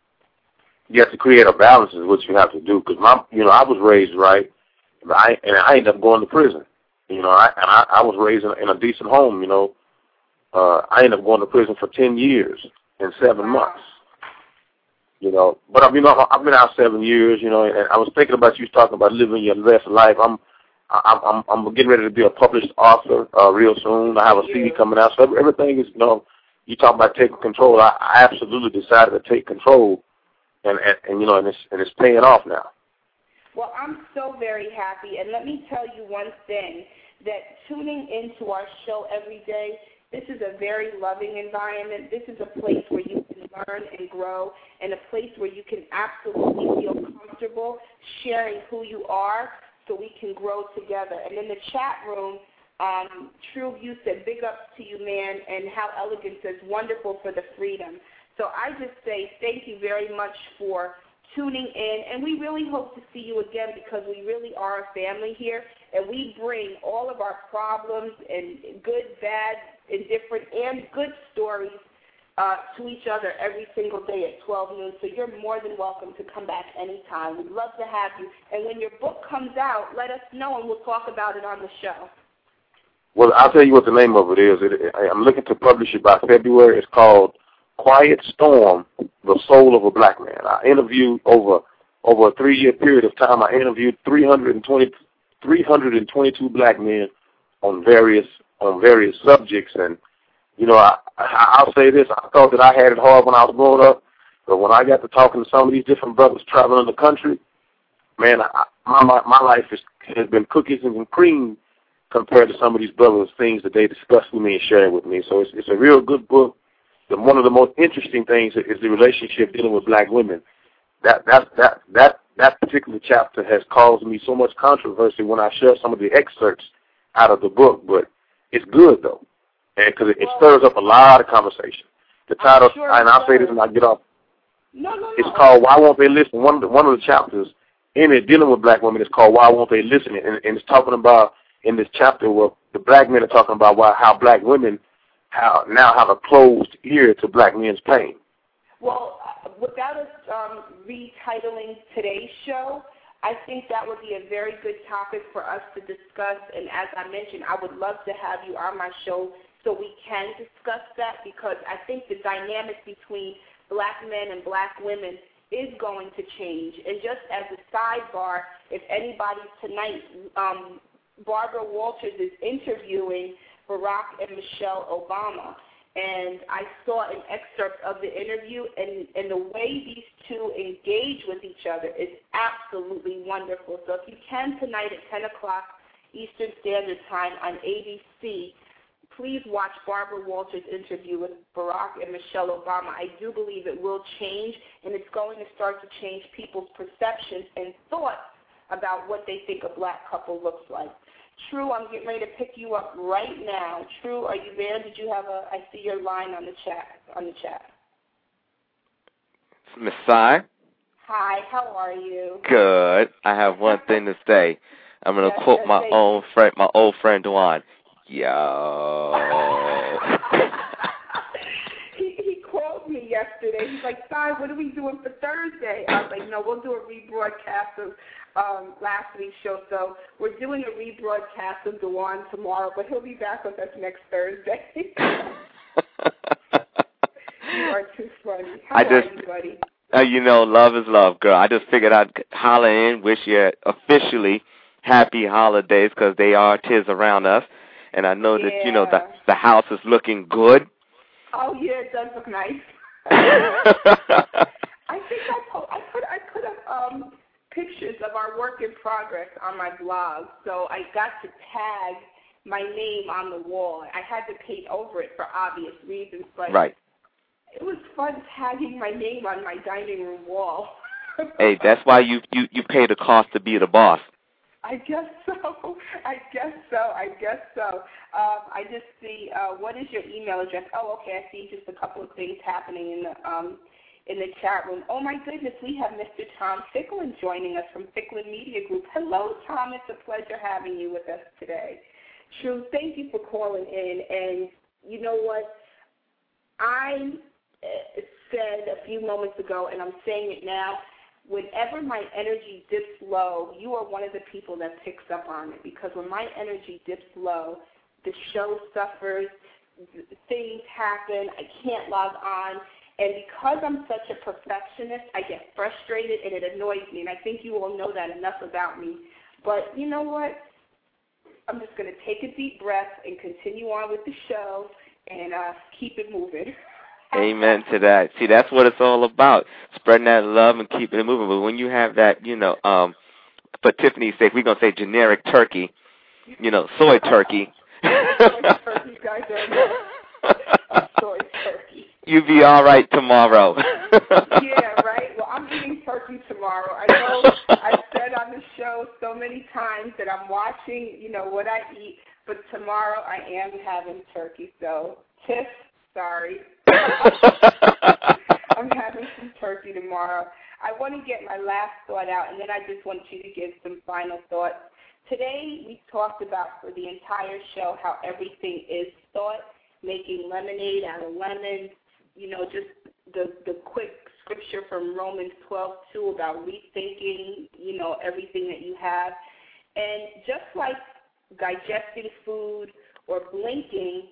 You have to create a balance is what you have to do because I was raised right, and I ended up going to prison. I was raised in a decent home. I ended up going to prison for 10 years and 7 months. But I've been out 7 years. And I was thinking about you talking about living your best life. I'm getting ready to be a published author real soon. I have a CD coming out. So everything is, you talk about taking control. I absolutely decided to take control, and it's paying off now. Well, I'm so very happy. And let me tell you one thing, that tuning into our show every day, this is a very loving environment. This is a place where you can learn and grow, and a place where you can absolutely feel comfortable sharing who you are, so we can grow together. And in the chat room, True View said, big ups to you, man, and How Elegant says, wonderful for the freedom. So I just say thank you very much for tuning in, and we really hope to see you again because we really are a family here, and we bring all of our problems and good, bad, indifferent, and good stories to each other every single day at 12 noon, so you're more than welcome to come back anytime. We'd love to have you. And when your book comes out, let us know, and we'll talk about it on the show. Well, I'll tell you what the name of it is. I'm looking to publish it by February. It's called Quiet Storm, The Soul of a Black Man. I interviewed over a 3-year period of time. I interviewed 322 black men on various subjects. And, you know, I'll say this. I thought that I had it hard when I was growing up, but when I got to talking to some of these different brothers traveling the country, man, my life has been cookies and cream compared to some of these brothers' things that they discussed with me and shared with me. So it's a real good book. And one of the most interesting things is the relationship dealing with black women. That particular chapter has caused me so much controversy when I share some of the excerpts out of the book, but it's good though, and because it stirs up a lot of conversation. The title, and I'll say this and I'll get off. No. It's called "Why Won't They Listen?" One of the chapters in it dealing with black women is called "Why Won't They Listen?" And it's talking about in this chapter where the black men are talking about how black women now have a closed ear to black men's pain. Well, without us retitling today's show, I think that would be a very good topic for us to discuss. And as I mentioned, I would love to have you on my show so we can discuss that, because I think the dynamic between black men and black women is going to change. And just as a sidebar, if anybody tonight, Barbara Walters is interviewing Barack and Michelle Obama. And I saw an excerpt of the interview, and the way these two engage with each other is absolutely wonderful. So if you can tonight at 10 o'clock Eastern Standard Time on ABC, please watch Barbara Walters' interview with Barack and Michelle Obama. I do believe it will change, and it's going to start to change people's perceptions and thoughts about what they think a black couple looks like. True, I'm getting ready to pick you up right now. True, are you there? Did you have I see your line on the chat. Miss Sai. Hi, how are you? Good. I have one thing to say. I'm going to quote my old friend Dwan. Yo. He called me yesterday. He's like, Sai, what are we doing for Thursday? I was like, no, we'll do a rebroadcast of last week's show. So we're doing a rebroadcast of Dewan tomorrow, but he'll be back with us next Thursday. You are too funny. How are you, buddy? You know, love is love, girl. I just figured I'd holler in, wish you officially happy holidays, because they are 'tis around us. And I know that, you know, the house is looking good. Oh, yeah, it does look nice. I think I put up pictures of our work in progress on my blog, so I got to tag my name on the wall. I had to paint over it for obvious reasons, but right. It was fun tagging my name on my dining room wall. Hey, that's why you pay the cost to be the boss. I guess so. I just see, what is your email address? Oh, okay, I see just a couple of things happening in the chat room. Oh, my goodness, we have Mr. Tom Ficklin joining us from Ficklin Media Group. Hello, Tom. It's a pleasure having you with us today. True, thank you for calling in. And you know what? I said a few moments ago, and I'm saying it now, whenever my energy dips low, you are one of the people that picks up on it, because when my energy dips low, the show suffers, things happen, I can't log on, and because I'm such a perfectionist, I get frustrated and it annoys me, and I think you all know that enough about me. But you know what? I'm just going to take a deep breath and continue on with the show and keep it moving. Amen to that. See, that's what it's all about, spreading that love and keeping it moving. But when you have that, you know, for Tiffany's sake, we're going to say generic turkey, you know, soy turkey. Soy turkey, guys are soy turkey. You be all right tomorrow. Yeah, right? Well, I'm eating turkey tomorrow. I know I've said on the show so many times that I'm watching, you know, what I eat, but tomorrow I am having turkey. So, Tiff, sorry. I'm having some turkey tomorrow. I want to get my last thought out, and then I just want you to give some final thoughts. Today, we talked about for the entire show how everything is thought, making lemonade out of lemons, just the quick scripture from Romans 12:2 about rethinking, everything that you have. And just like digesting food or blinking,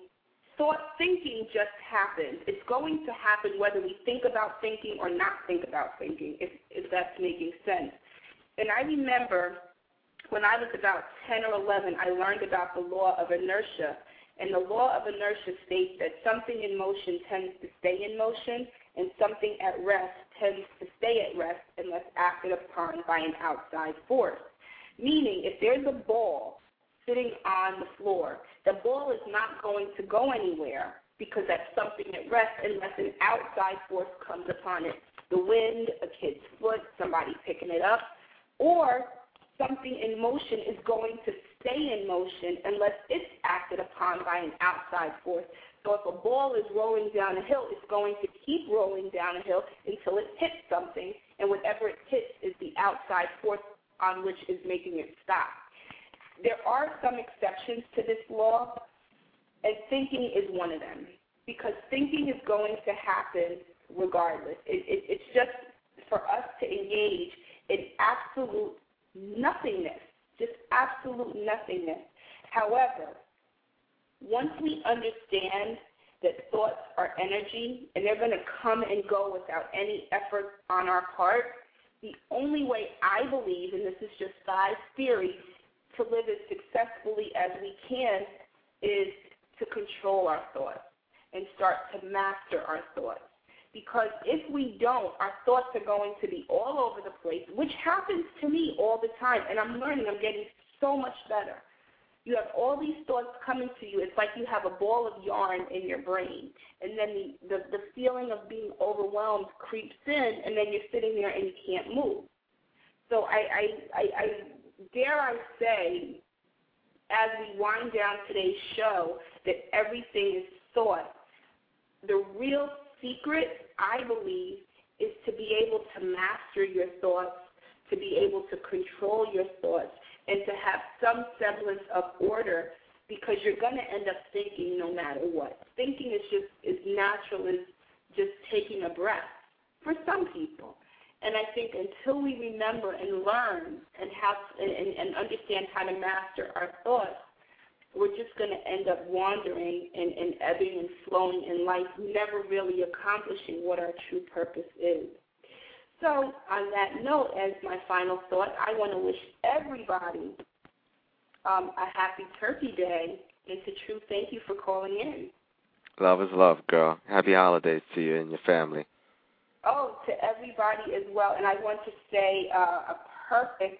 thinking just happens. It's going to happen whether we think about thinking or not think about thinking, if that's making sense. And I remember when I was about 10 or 11, I learned about the law of inertia. And the law of inertia states that something in motion tends to stay in motion, and something at rest tends to stay at rest unless acted upon by an outside force. Meaning, if there's a ball sitting on the floor, the ball is not going to go anywhere because that's something at rest unless an outside force comes upon it. The wind, a kid's foot, somebody picking it up, or something in motion is going to stay in motion unless it's acted upon by an outside force. So if a ball is rolling down a hill, it's going to keep rolling down a hill until it hits something, and whatever it hits is the outside force on which is making it stop. There are some exceptions to this law, and thinking is one of them, because thinking is going to happen regardless. It's just for us to engage in absolute nothingness, just absolute nothingness. However, once we understand that thoughts are energy and they're going to come and go without any effort on our part, the only way I believe, and this is just Guy's theory, to live as successfully as we can is to control our thoughts and start to master our thoughts. Because if we don't, our thoughts are going to be all over the place, which happens to me all the time, and I'm learning, I'm getting so much better. You have all these thoughts coming to you. It's like you have a ball of yarn in your brain, and then the feeling of being overwhelmed creeps in, and then you're sitting there and you can't move. So I dare I say, as we wind down today's show, that everything is thought. The real secret, I believe, is to be able to master your thoughts, to be able to control your thoughts, and to have some semblance of order, because you're going to end up thinking no matter what. Thinking is just as natural as just taking a breath for some people. And I think until we remember and learn and understand how to master our thoughts, we're just going to end up wandering and ebbing and flowing in life, never really accomplishing what our true purpose is. So on that note, as my final thought, I want to wish everybody a happy Turkey Day, and to True, thank you for calling in. Love is love, girl. Happy holidays to you and your family. Oh, to everybody as well. And I want to say a perfect,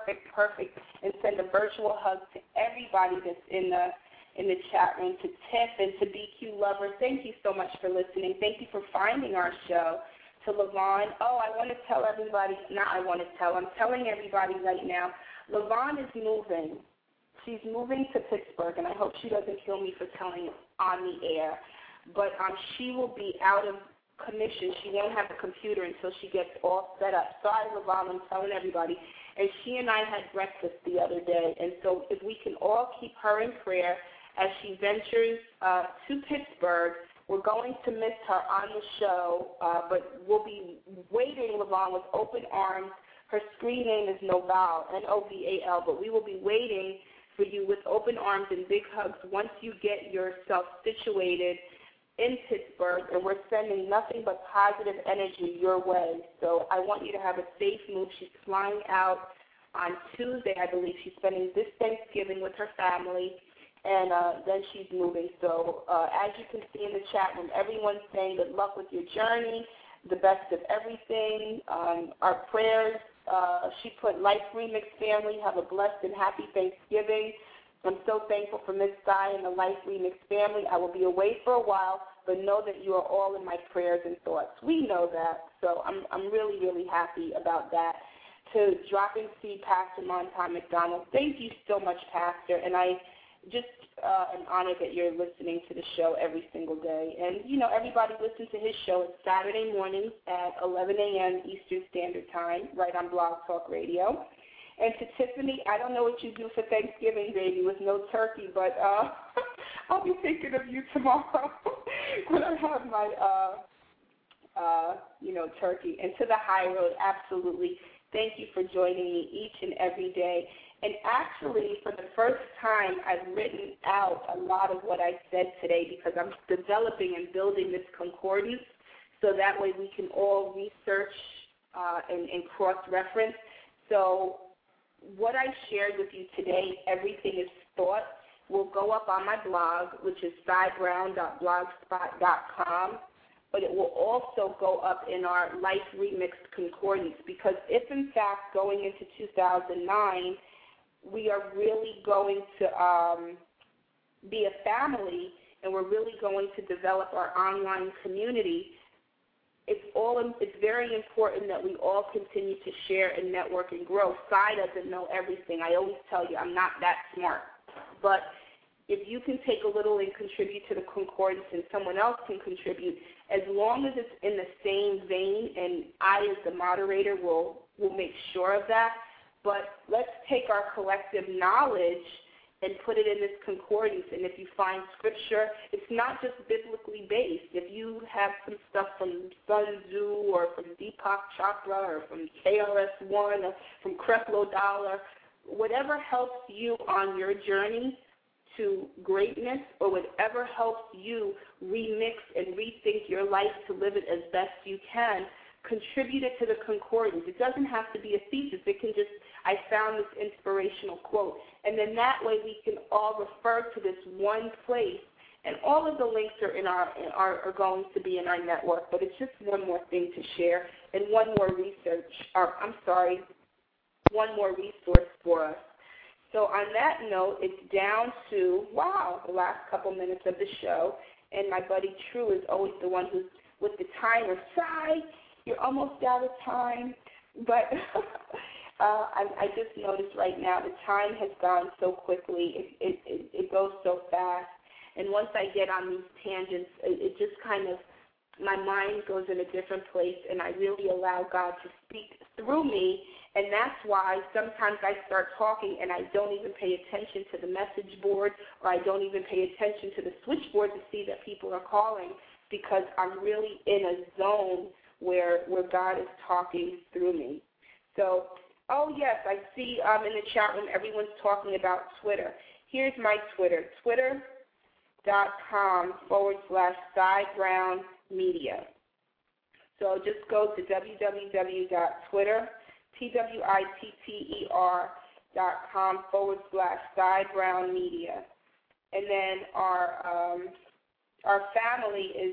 and send a virtual hug to everybody that's in the chat room, to Tiff and to BQ Lover. Thank you so much for listening. Thank you for finding our show. To LaVon, I want to tell everybody, I'm telling everybody right now, LaVon is moving. She's moving to Pittsburgh, and I hope she doesn't kill me for telling on the air, but she will be out of commission. She won't have a computer until she gets all set up. Sorry, LaVon, I'm telling everybody. And she and I had breakfast the other day, and so if we can all keep her in prayer as she ventures to Pittsburgh. We're going to miss her on the show, but we'll be waiting, LaVon, with open arms. Her screen name is Noval, N-O-V-A-L, but we will be waiting for you with open arms and big hugs once you get yourself situated in Pittsburgh, and we're sending nothing but positive energy your way. So I want you to have a safe move. She's flying out on Tuesday, I believe. She's spending this Thanksgiving with her family, and then she's moving. So as you can see in the chat room, everyone's saying good luck with your journey, the best of everything. Our prayers, she put Life Remix family, have a blessed and happy Thanksgiving. I'm so thankful for Miss Guy and the Life Remix family. I will be away for a while, but know that you are all in my prayers and thoughts. We know that, so I'm really, really happy about that. To Dropping Seed, Pastor Montan McDonald, thank you so much, Pastor, and I just am honored that you're listening to the show every single day. And, you know, everybody listens to his show. It's Saturday mornings at 11 a.m. Eastern Standard Time, right on Blog Talk Radio. And to Tiffany, I don't know what you do for Thanksgiving, baby, with no turkey, but I'll be thinking of you tomorrow. when I have my turkey. And to the High Road, absolutely. Thank you for joining me each and every day. And actually, for the first time, I've written out a lot of what I said today because I'm developing and building this concordance so that way we can all research and cross-reference. So what I shared with you today, Everything is Thought, will go up on my blog, which is cybrown.blogspot.com. But it will also go up in our Life Remixed Concordance because if, in fact, going into 2009, we are really going to be a family and we're really going to develop our online community, it's very important that we all continue to share and network and grow. Cy doesn't know everything. I always tell you I'm not that smart. But if you can take a little and contribute to the concordance and someone else can contribute, as long as it's in the same vein, and I as the moderator will make sure of that, but let's take our collective knowledge and put it in this concordance. And if you find scripture, it's not just biblically based. If you have some stuff from Sun Tzu or from Deepak Chopra or from KRS-One or from Creflo Dollar, whatever helps you on your journey to greatness or whatever helps you remix and rethink your life to live it as best you can, contribute it to the concordance. It doesn't have to be a thesis. It can just, I found this inspirational quote. And then that way we can all refer to this one place. And all of the links are are going to be in our network, but it's just one more thing to share and one more one more resource for us. So on that note, it's down to, the last couple minutes of the show. And my buddy True is always the one who's with the timer. Cy, you're almost out of time. But I just noticed right now the time has gone so quickly. It goes so fast. And once I get on these tangents, it just kind of, my mind goes in a different place, and I really allow God to speak through me. And that's why sometimes I start talking and I don't even pay attention to the message board, or I don't even pay attention to the switchboard to see that people are calling, because I'm really in a zone where God is talking through me. So, oh yes, I see in the chat room everyone's talking about Twitter. Here's my Twitter, twitter.com/Cy Brown Media. So just go to www.twitter.com/Cy Brown Media. And then our family is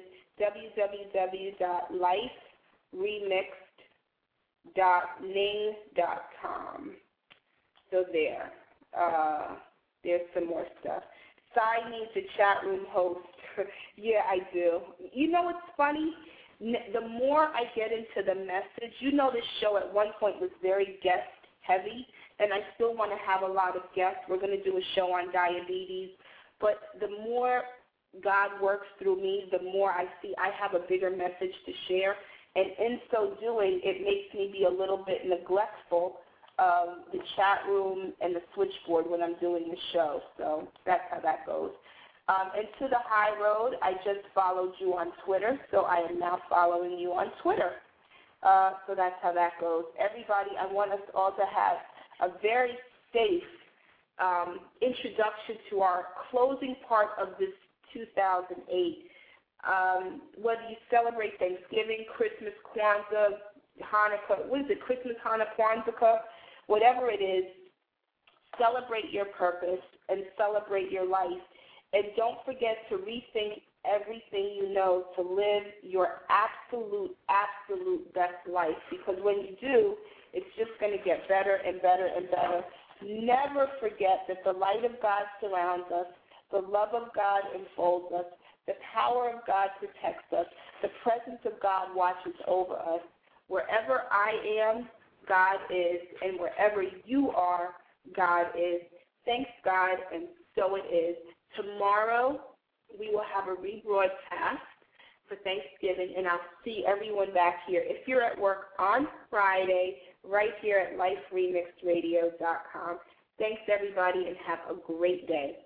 www.liferemixed.ning.com. So there's some more stuff. Cy needs a chat room host. Yeah, I do. You know what's funny? The more I get into the message, this show at one point was very guest heavy, and I still want to have a lot of guests. We're going to do a show on diabetes, but the more God works through me, the more I see I have a bigger message to share, and in so doing, it makes me be a little bit neglectful of the chat room and the switchboard when I'm doing the show. So that's how that goes. And to the High Road, I just followed you on Twitter, so I am now following you on Twitter. So that's how that goes. Everybody, I want us all to have a very safe introduction to our closing part of this 2008. Whether you celebrate Thanksgiving, Christmas, Kwanzaa, Hanukkah, Christmas, Hanukkah, Kwanzaa, whatever it is, celebrate your purpose and celebrate your life. And don't forget to rethink everything you know to live your absolute best life. Because when you do, it's just going to get better and better and better. Never forget that the light of God surrounds us, the love of God enfolds us, the power of God protects us, the presence of God watches over us. Wherever I am, God is, and wherever you are, God is. Thanks, God, and so it is. Tomorrow, we will have a rebroadcast for Thanksgiving, and I'll see everyone back here. If you're at work on Friday, right here at liferemixedradio.com. Thanks, everybody, and have a great day.